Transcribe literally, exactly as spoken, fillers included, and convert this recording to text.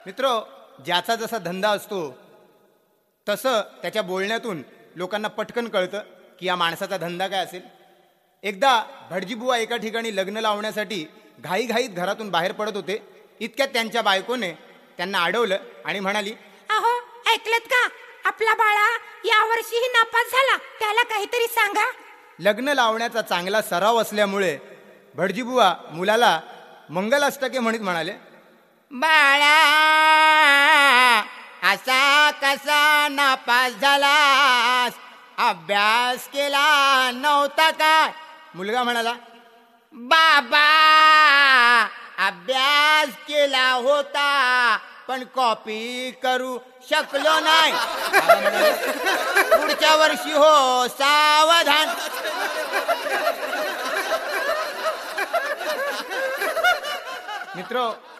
मित्र, ज्याचा जसा धंदा असतो तसं त्याच्या बोलण्यातून लोकांना पटकन कळतं की या माणसाचा धंदा काय असेल. एकदा भटजीबुवा एका ठिकाणी लग्न लावण्यासाठी घाईघाईत घरातून बाहेर पडत होते. इतक्यात त्यांच्या बायकोने त्यांना अडवलं आणि म्हणाली, अहो ऐकलत का, आपला बाळा यावर्षीही नापास झाला, त्याला काहीतरी सांगा. लग्न लावण्याचा चांगला सराव असल्यामुळे भटजीबुवा मुलाला मंगलाष्टके म्हणत म्हणाले, बाळा असा कसा नापास झालास, अभ्यास केला नव्हता काय? मुलगा म्हणाला, बाबा अभ्यास केला होता पण कॉपी करू शकलो नाही. बाबा म्हणाले, पुढच्या वर्षी हो सावधान. मित्र